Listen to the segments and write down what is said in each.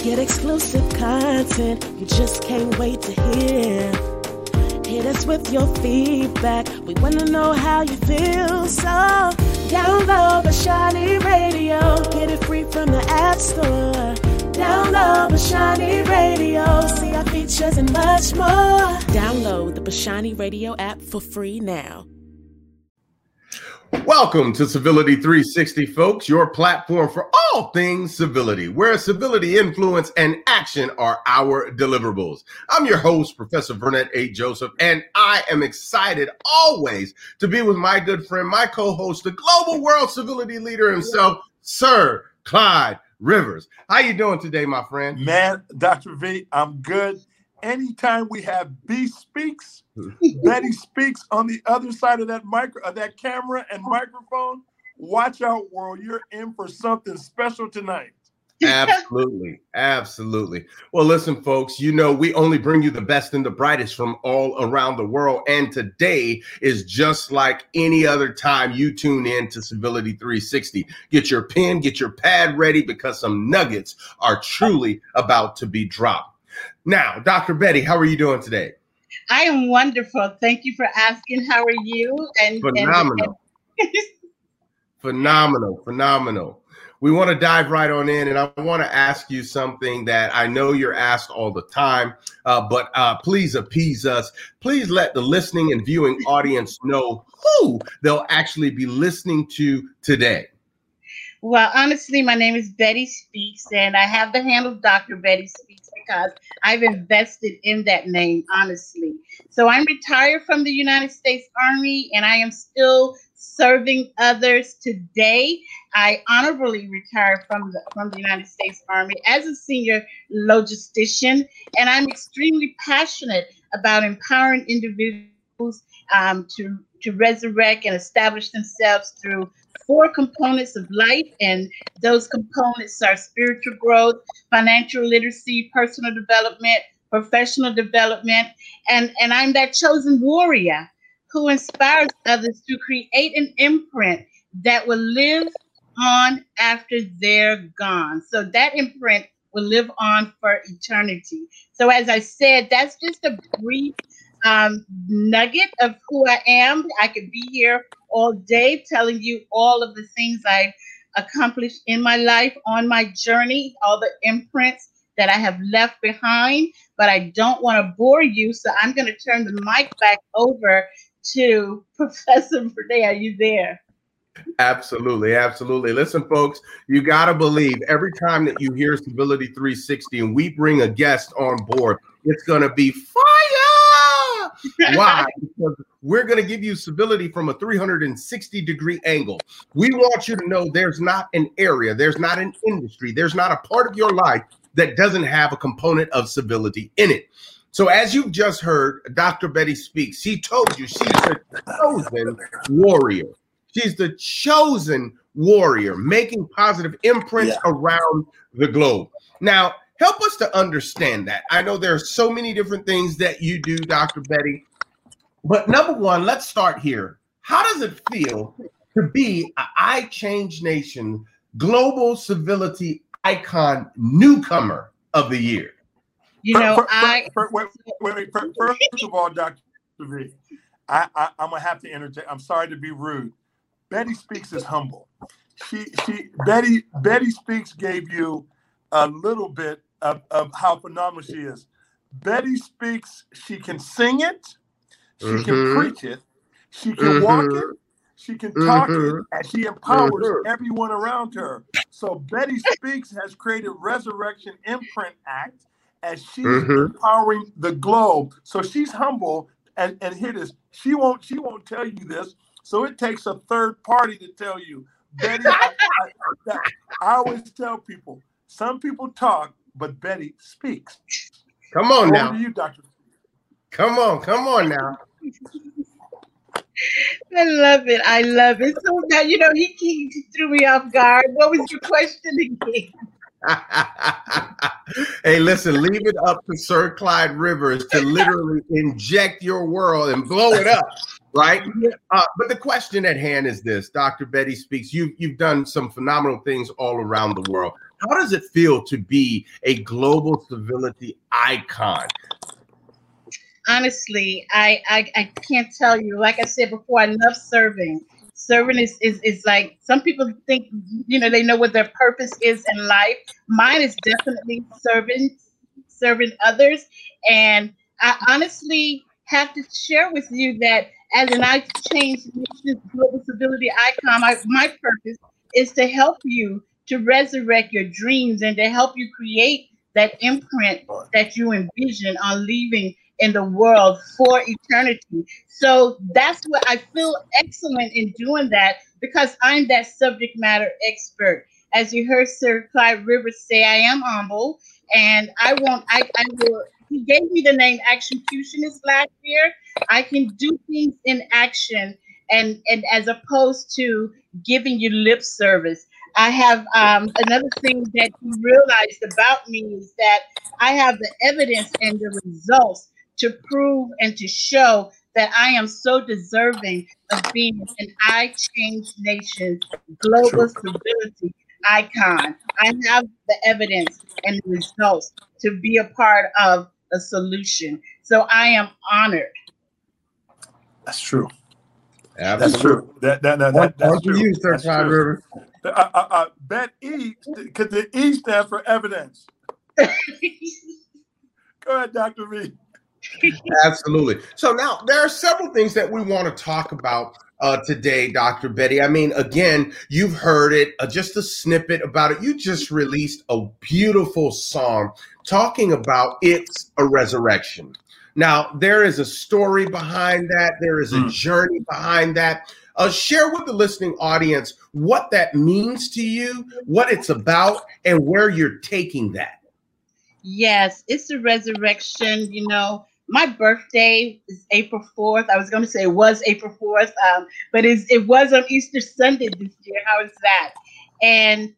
Get exclusive content you just can't wait to hear. Hit us with your feedback. We want to know how you feel. So download Bashani Radio. Get it free from the App Store. Download Bashani Radio. See our features and much more. Download the Bashani Radio app for free now. Welcome to Civility 360, folks, your platform for all things civility, where civility, influence, and action are our deliverables. I'm your host, Professor Vernet A. Joseph, and I am excited always to be with my good friend, my co-host, the global world civility leader himself, Sir Clyde Rivers. How you doing today, my friend? Man, Dr. V, I'm good. Anytime we have B Speaks, Betty Speaks on the other side of that camera and microphone, watch out, world. You're in for something special tonight. Absolutely. Absolutely. Well, listen, folks, you know, we only bring you the best and the brightest from all around the world. And today is just like any other time you tune in to Civility 360. Get your pen, get your pad ready, because some nuggets are truly about to be dropped. Now, Dr. Betty, how are you doing today? I am wonderful. Thank you for asking. How are you? Phenomenal. Phenomenal. We want to dive right on in, and I want to ask you something that I know you're asked all the time, but please appease us. Please let the listening and viewing audience know who they'll actually be listening to today. Well, honestly, my name is Betty Speaks, and I have the handle Dr. Betty Speaks because I've invested in that name, honestly. So I'm retired from the United States Army, and I am still serving others today. I honorably retired from the United States Army as a senior logistician, and I'm extremely passionate about empowering individuals to resurrect and establish themselves through 4 components of life, and those components are spiritual growth, financial literacy, personal development, professional development, and I'm that chosen warrior who inspires others to create an imprint that will live on after they're gone. So that imprint will live on for eternity. So as I said, that's just a brief nugget of who I am. I could be here all day telling you all of the things I've accomplished in my life, on my journey, all the imprints that I have left behind, but I don't want to bore you, so I'm going to turn the mic back over to Professor Verde. Are you there? Absolutely. Listen, folks, you got to believe every time that you hear Civility 360 and we bring a guest on board, it's going to be fire. Why? Because we're going to give you civility from a 360-degree angle. We want you to know there's not an area, there's not an industry, there's not a part of your life that doesn't have a component of civility in it. So as you've just heard, Dr. Betty Speaks, she told you she's the chosen warrior. She's the chosen warrior, making positive imprints around the globe. Now, help us to understand that. I know there are so many different things that you do, Dr. Betty, but number one, let's start here. How does it feel to be an I Change Nation Global Civility Icon Newcomer of the Year? You know, First of all, Dr. V, I'm gonna have to interject. I'm sorry to be rude. Betty Speaks is humble. Betty Speaks gave you a little bit of how phenomenal she is. Betty Speaks, she can sing it, she can preach it, she can walk it, she can talk it, and she empowers everyone around her. So Betty Speaks has created Resurrection Imprint Act as she's empowering the globe. So she's humble, and here it is. She won't tell you this. So it takes a third party to tell you. Betty, I always tell people, some people talk, but Betty speaks. Come on now. Over to you, Doctor. Come on now. I love it. So now, you know, he threw me off guard. What was your question again? Hey, listen, leave it up to Sir Clyde Rivers to literally inject your world and blow it up, right? But the question at hand is this, Dr. Betty Speaks, you've done some phenomenal things all around the world. How does it feel to be a global civility icon? Honestly, I can't tell you. Like I said before, I love serving. Serving is like, some people think, they know what their purpose is in life. Mine is definitely serving others. And I honestly have to share with you that as an I Change Nations Global Civility Icon, my purpose is to help you to resurrect your dreams and to help you create that imprint that you envision on leaving in the world for eternity. So that's what I feel excellent in doing that, because I'm that subject matter expert. As you heard Sir Clyde Rivers say, I am humble, and I will. He gave me the name Actioncutionist last year. I can do things in action, and as opposed to giving you lip service. I have another thing that you realized about me is that I have the evidence and the results to prove and to show that I am so deserving of being an I Change Nations global civility icon. I have the evidence and the results to be a part of a solution. So I am honored. That's true. Absolutely. That's true. That's true. You, Sir Clyde Rivers. Bet E, because the E stand for evidence. Go ahead, Dr. V. Absolutely. So now there are several things that we want to talk about today, Dr. Betty. I mean, again, you've heard it, just a snippet about it. You just released a beautiful song talking about It's a Resurrection. Now, there is a story behind that. There is a journey behind that. Share with the listening audience what that means to you, what it's about, and where you're taking that. Yes, it's a resurrection. My birthday is April 4th. I was going to say it was April 4th, but it was on Easter Sunday this year. How is that? And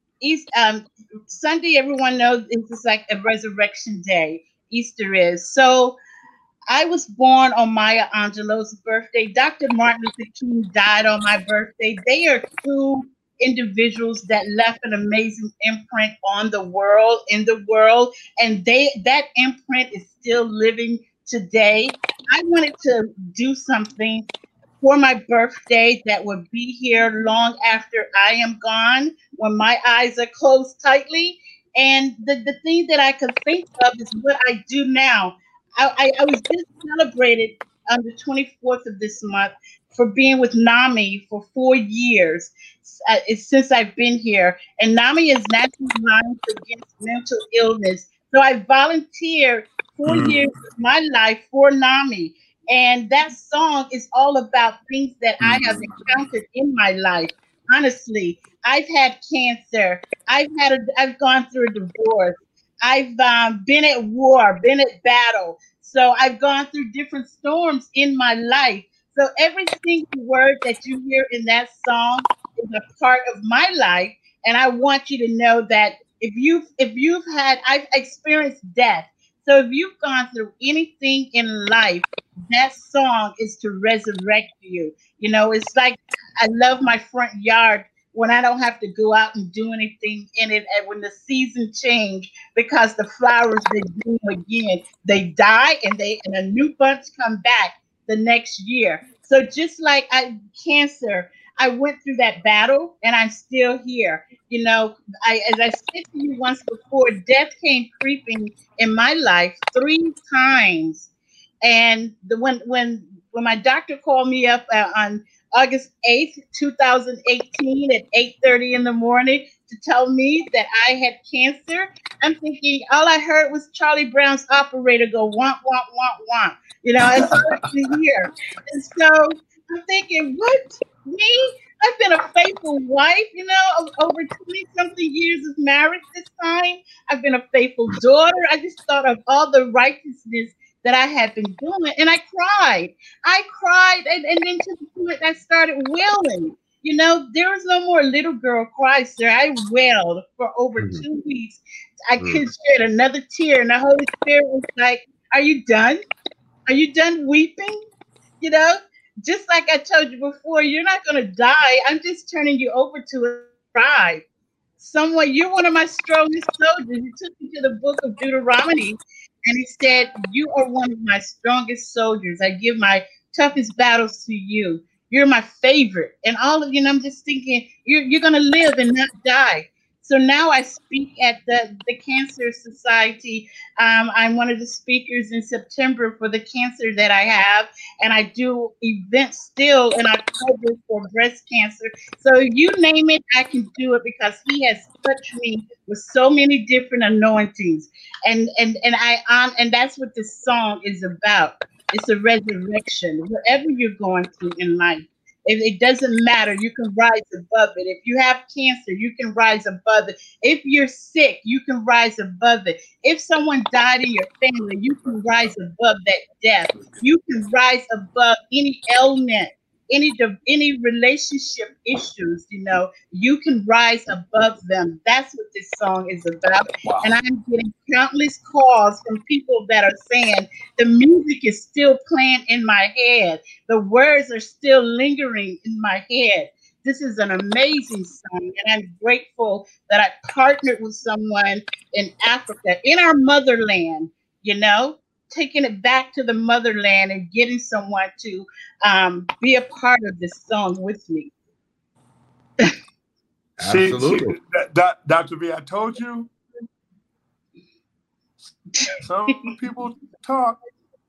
Sunday, everyone knows, it's just like a resurrection day. Easter is. So I was born on Maya Angelou's birthday. Dr. Martin Luther King died on my birthday. They are two individuals that left an amazing imprint on the world, in the world, and that imprint is still living today. I wanted to do something for my birthday that would be here long after I am gone, when my eyes are closed tightly. And the thing that I could think of is what I do now. I was just celebrated on the 24th of this month for being with NAMI for 4 years since I've been here. And NAMI is National Alliance Against Mental Illness. So I volunteered 4 years of my life for NAMI. And that song is all about things that I have encountered in my life. Honestly, I've had cancer. I've gone through a divorce. I've been at war, been at battle. So I've gone through different storms in my life. So every single word that you hear in that song is a part of my life. And I want you to know that I've experienced death. So if you've gone through anything in life, that song is to resurrect you. It's like, I love my front yard when I don't have to go out and do anything in it, and when the season change, because the flowers, they bloom again, they die, and a new bunch come back the next year. So just like cancer, I went through that battle, and I'm still here. As I said to you once before, death came creeping in my life 3 times, and when my doctor called me up on August 8th, 2018 at 8:30 in the morning to tell me that I had cancer, I'm thinking all I heard was Charlie Brown's operator go, womp, womp, womp, womp. It's hard to hear. And so I'm thinking, what? Me? I've been a faithful wife, over 20-something years of marriage this time. I've been a faithful daughter. I just thought of all the righteousness that I had been doing, and I cried, and then to the point I started wailing. There was no more little girl cry, sir. I wailed for over 2 weeks. I couldn't shed another tear, and the Holy Spirit was like, "Are you done? Are you done weeping?" Just like I told you before, you're not going to die. I'm just turning you over to a tribe. someone, you're one of my strongest soldiers. You took me to the book of Deuteronomy, and he said, you are one of my strongest soldiers. I give my toughest battles to you. You're my favorite. And all of you, and I'm just thinking, you're going to live and not die. So now I speak at the Cancer Society. I'm one of the speakers in September for the cancer that I have, and I do events still in October for breast cancer. So you name it, I can do it because he has touched me with so many different anointings, and that's what this song is about. It's a resurrection. Whatever you're going through in life, it doesn't matter. You can rise above it. If you have cancer, you can rise above it. If you're sick, you can rise above it. If someone died in your family, you can rise above that death. You can rise above any ailment, any relationship issues, you know, you can rise above them. That's what this song is about. Wow. And I'm getting countless calls from people that are saying the music is still playing in my head. The words are still lingering in my head. This is an amazing song, and I'm grateful that I partnered with someone in Africa, in our motherland, you know, taking it back to the motherland and getting someone to be a part of this song with me. Absolutely. Dr. V, I told you, some people talk,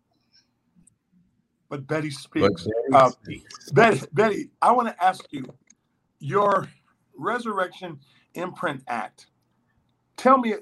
but Betty speaks. Betty, I want to ask you, your Resurrection Imprint Act. Tell me,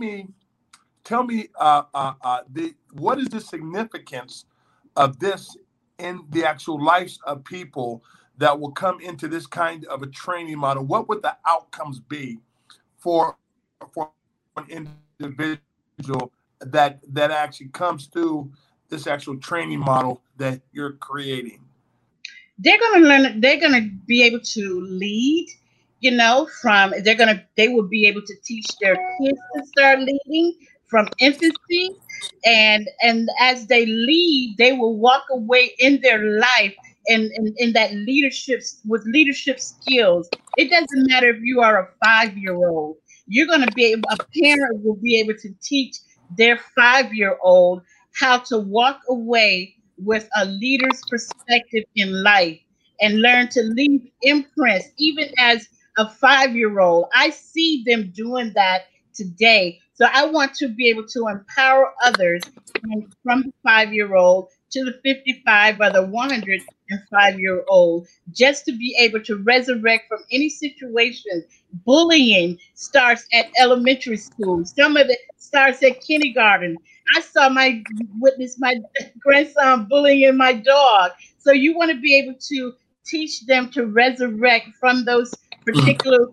what is the significance of this in the actual lives of people that will come into this kind of a training model? What would the outcomes be for an individual that actually comes through this actual training model that you're creating? They're going to learn. They're going to be able to lead. You know, they will be able to teach their kids to start leading from infancy, and as they lead, they will walk away in their life and in that leadership with leadership skills. It doesn't matter if you are a 5-year-old. You're going to be able. A parent will be able to teach their 5-year-old how to walk away with a leader's perspective in life and learn to leave imprints, even as a 5-year-old. I see them doing that today. So I want to be able to empower others from the 5-year-old to the 55 or the 105-year-old, just to be able to resurrect from any situation. Bullying starts at elementary school. Some of it starts at kindergarten. I witness my grandson bullying my dog. So you want to be able to teach them to resurrect from those particular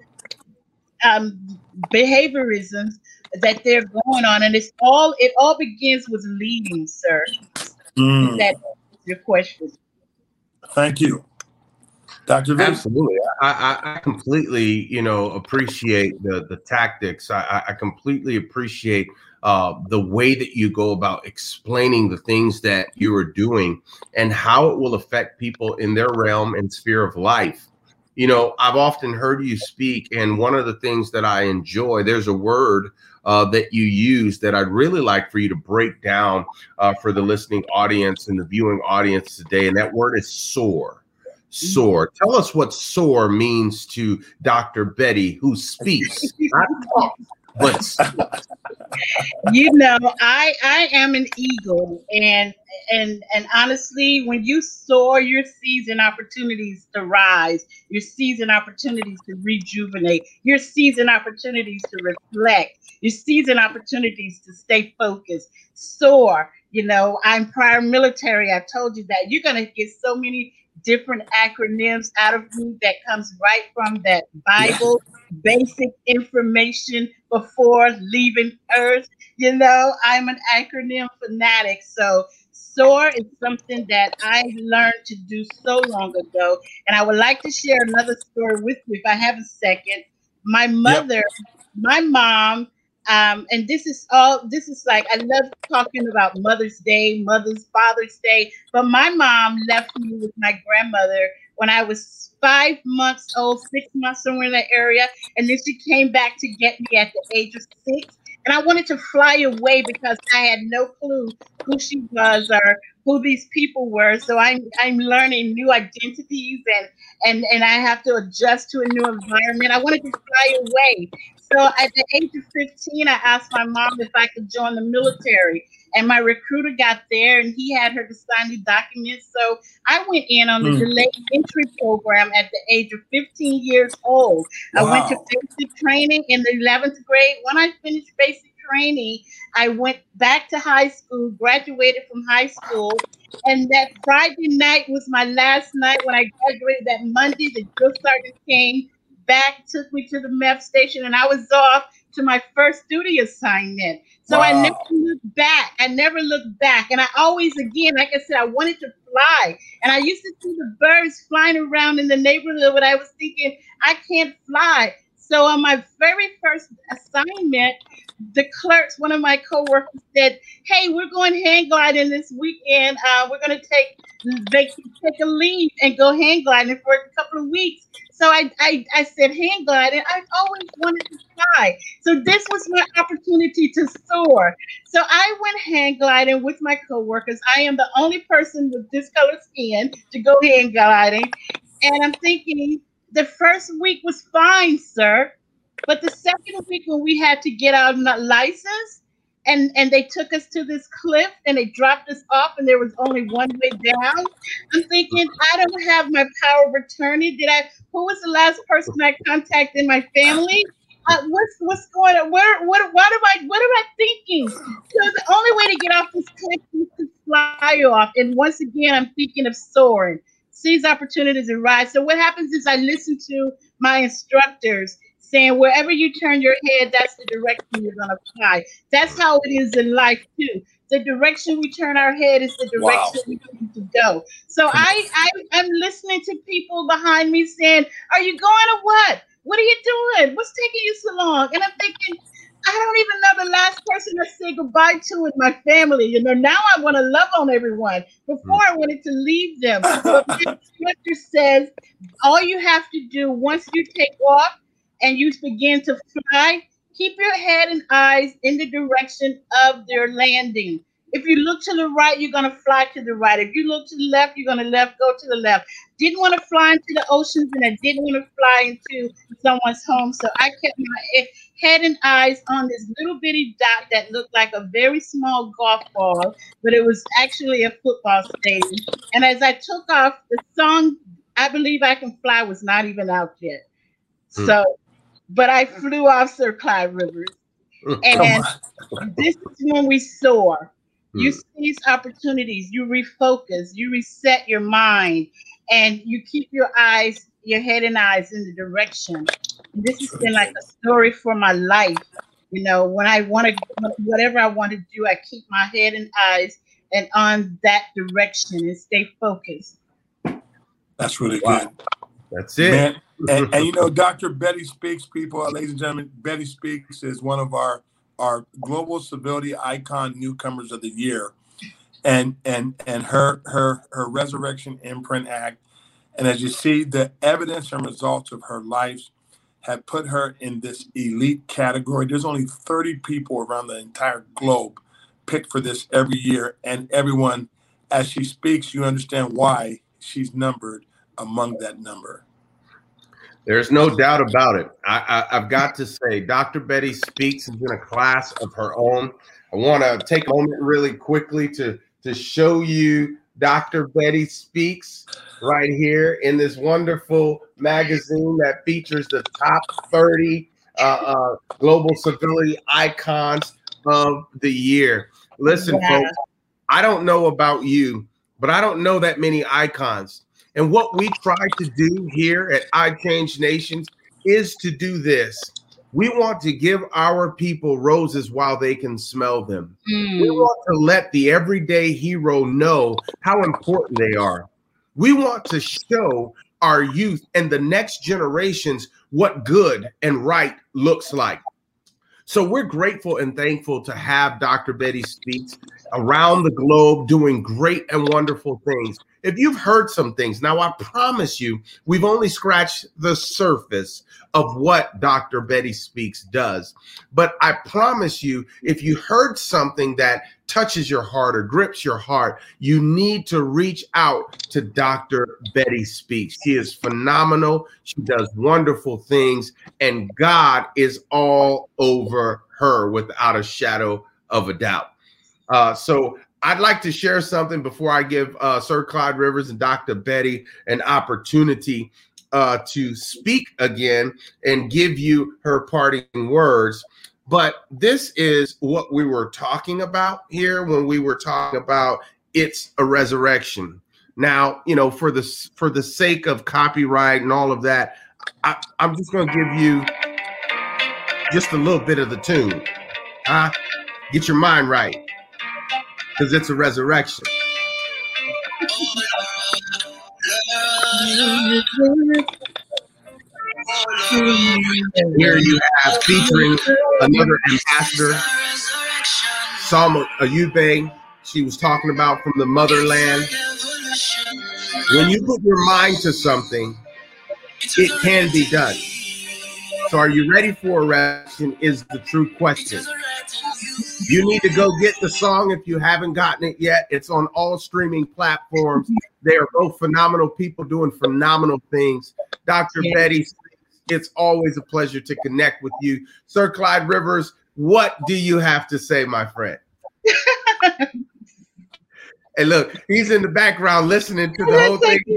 behaviorisms that they're going on, and it all begins with leading, sir. Is that your question? Thank you, Dr. V. Absolutely. I completely, appreciate the tactics. I completely appreciate the way that you go about explaining the things that you are doing and how it will affect people in their realm and sphere of life. I've often heard you speak, and one of the things that I enjoy, there's a word that you use that I'd really like for you to break down for the listening audience and the viewing audience today, and that word is soar. Soar. Tell us what soar means to Dr. Betty, who speaks, not talk, but I am an eagle, and honestly, when you soar, you're seizing opportunities to rise, you're seizing opportunities to rejuvenate, you're seizing opportunities to reflect, you're seizing opportunities to stay focused. Soar. I'm prior military. I told you that. You're gonna get so many different acronyms out of me that comes right from that Bible, basic information before leaving Earth. I'm an acronym fanatic. So SOAR is something that I learned to do so long ago. And I would like to share another story with you if I have a second. My mother, my mom, and this is like, I love talking about Mother's Day, Father's Day, but my mom left me with my grandmother when I was 5 months old, 6 months, somewhere in that area. And then she came back to get me at the age of 6. And I wanted to fly away because I had no clue who she was or who these people were. So I'm learning new identities and I have to adjust to a new environment. I wanted to fly away. So at the age of 15, I asked my mom if I could join the military. And my recruiter got there and he had her to sign the documents. So I went in on the delayed entry program at the age of 15 years old. Wow. I went to basic training in the 11th grade. When I finished basic training, I went back to high school, graduated from high school. And that Friday night was my last night when I graduated. That Monday, the drill sergeant came back, took me to the MEF station, and I was off to my first duty assignment. So wow. I never looked back. And I always, again, like I said, I wanted to fly. And I used to see the birds flying around in the neighborhood, but I was thinking, I can't fly. So on my very first assignment, the clerks, one of my coworkers said, hey, we're going hang gliding this weekend. We're going to take a leave and go hang gliding for a couple of weeks. So I said hang gliding. I've always wanted to fly. So this was my opportunity to soar. So I went hang gliding with my coworkers. I am the only person with this color skin to go hang gliding. And I'm thinking the first week was fine, sir. But the second week when we had to get our license and they took us to this cliff and they dropped us off and there was only one way down, I'm thinking, I don't have my power of attorney. Who was the last person I contacted in my family? What's going on? What am I thinking? So the only way to get off this cliff is to fly off. And once again, I'm thinking of soaring. Seize opportunities and rise. So what happens is I listen to my instructors saying wherever you turn your head, that's the direction you're going to fly. That's how it is in life too. The direction we turn our head is the direction we need to go. So I'm listening to people behind me saying, are you going or what? What are you doing? What's taking you so long? And I'm thinking, I don't even know the last person I said goodbye to in my family. Now I want to love on everyone. Before I wanted to leave them. But my instructor says, all you have to do once you take off, and you begin to fly, keep your head and eyes in the direction of their landing. If you look to the right, you're going to fly to the right. If you look to the left, you're going to go to the left. Didn't want to fly into the oceans, and I didn't want to fly into someone's home. So I kept my head and eyes on this little bitty dot that looked like a very small golf ball, but it was actually a football stadium. And as I took off, the song, I Believe I Can Fly, was not even out yet. So, but I flew off Sir Clyde Rivers. And this is when we soar. You seize opportunities, you refocus, you reset your mind, and you keep your head and eyes in the direction. And this has been like a story for my life. When I want to, whatever I want to do, I keep my head and eyes and on that direction and stay focused. That's really good. That's it. Man. And Dr. Betty Speaks, people, ladies and gentlemen, Betty Speaks is one of our global civility icon newcomers of the year, and her Resurrection Imprint Act, and as you see, the evidence and results of her life have put her in this elite category. There's only 30 people around the entire globe picked for this every year, and everyone, as she speaks, you understand why she's numbered among that number. There's no doubt about it. I've got to say, Dr. Betty Speaks is in a class of her own. I want to take a moment really quickly to show you Dr. Betty Speaks right here in this wonderful magazine that features the top 30 global civility icons of the year. Listen, folks, I don't know about you, but I don't know that many icons. And what we try to do here at I Change Nations is to do this. We want to give our people roses while they can smell them. We want to let the everyday hero know how important they are. We want to show our youth and the next generations what good and right looks like. So we're grateful and thankful to have Dr. Betty Speaks around the globe doing great and wonderful things. if you've heard some things, now I promise you, we've only scratched the surface of what Dr. Betty Speaks does. But I promise you, if you heard something that touches your heart or grips your heart, you need to reach out to Dr. Betty Speaks. She is phenomenal. She does wonderful things, and God is all over her without a shadow of a doubt. So I'd like to share something before I give Sir Clyde Rivers and Dr. Betty an opportunity to speak again and give you her parting words. But this is what we were talking about here when we were talking about it's a resurrection. Now, you know, for the sake of copyright and all of that, I'm just going to give you just a little bit of the tune. Get your mind right, because it's a resurrection. Here you have featuring another ambassador, Salma Ayube. She was talking about from the motherland. When you put your mind to something, it can be done. So are you ready for a resurrection is the true question. You need to go get the song if you haven't gotten it yet. It's on all streaming platforms. They are both phenomenal people doing phenomenal things. Dr. Betty, it's always a pleasure to connect with you. Sir Clyde Rivers, what do you have to say, my friend? Hey, look, he's in the background listening to the whole thing.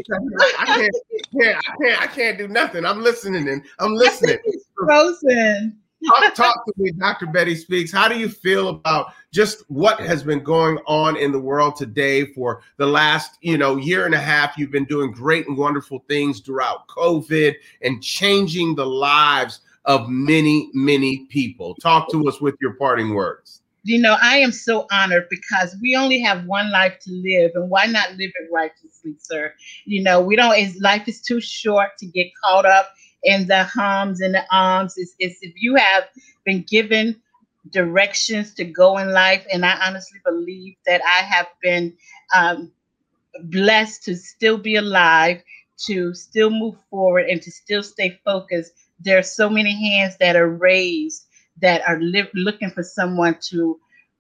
I can't do nothing. I'm listening and I'm listening. Frozen. Talk to me, Dr. Betty Speaks. How do you feel about just what has been going on in the world today for the last, year and a half? You've been doing great and wonderful things throughout COVID and changing the lives of many, many people. Talk to us with your parting words. I am so honored because we only have one life to live, and why not live it righteously, sir? Life is too short to get caught up in the hums and the ahs. It's if you have been given directions to go in life, and I honestly believe that I have been blessed to still be alive, to still move forward, and to still stay focused. There are so many hands that are raised that are looking for someone to,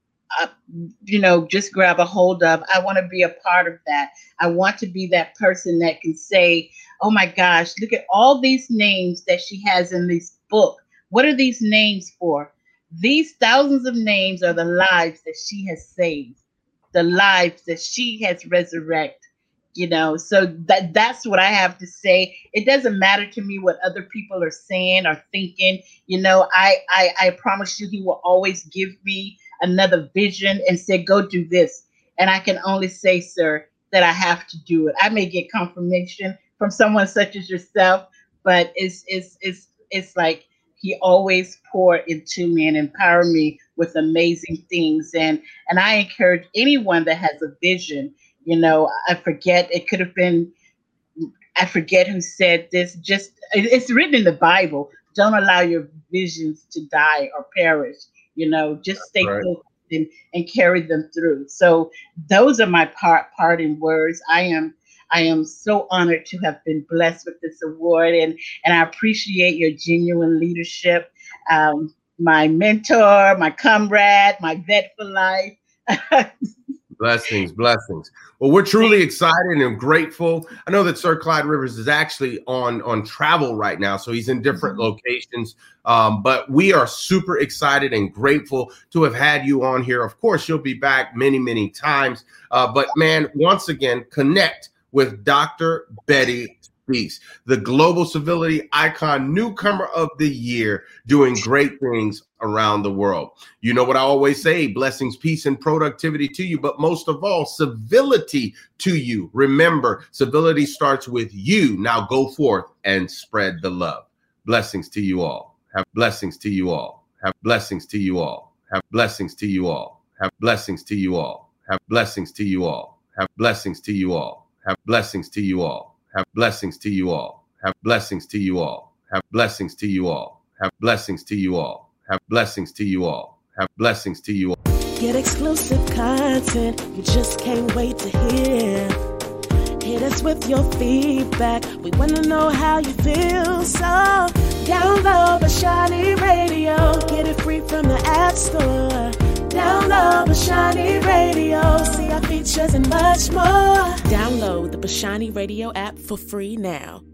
just grab a hold of. I want to be a part of that. I want to be that person that can say, oh my gosh, look at all these names that she has in this book. What are these names for? These thousands of names are the lives that she has saved, the lives that she has resurrected. So that's what I have to say. It doesn't matter to me what other people are saying or thinking. I promise you, he will always give me another vision and say, go do this. And I can only say, sir, that I have to do it. I may get confirmation from someone such as yourself, but it's like he always poured into me and empowered me with amazing things. And I encourage anyone that has a vision. I forget, it could have been, I forget who said this, it's written in the Bible. Don't allow your visions to die or perish, just stay focused and carry them through. So those are my parting words. I am so honored to have been blessed with this award, and I appreciate your genuine leadership. My mentor, my comrade, my vet for life. Blessings. Well, we're truly excited and grateful. I know that Sir Clyde Rivers is actually on travel right now, so he's in different locations. But we are super excited and grateful to have had you on here. Of course, you'll be back many, many times. But man, once again, connect with Dr. Betty Speaks, the global civility icon, newcomer of the year, doing great things around the world. You know what I always say, blessings, peace, and productivity to you, but most of all, civility to you. Remember, civility starts with you. Now go forth and spread the love. Blessings to you all. Have blessings to you all. Have blessings to you all. Have blessings to you all. Have blessings to you all. Have blessings to you all. Have blessings to you all. Have blessings to you all. Have blessings to you all. Have blessings to you all. Have blessings to you all. Have blessings to you all. Have blessings to you all. Have blessings to you all. Get exclusive content you just can't wait to hear. Hit us with your feedback. We want to know how you feel. So download Bashani Radio. Get it free from the App Store. Download Bashani Radio. See our features and much more. Download the Bashani Radio app for free now.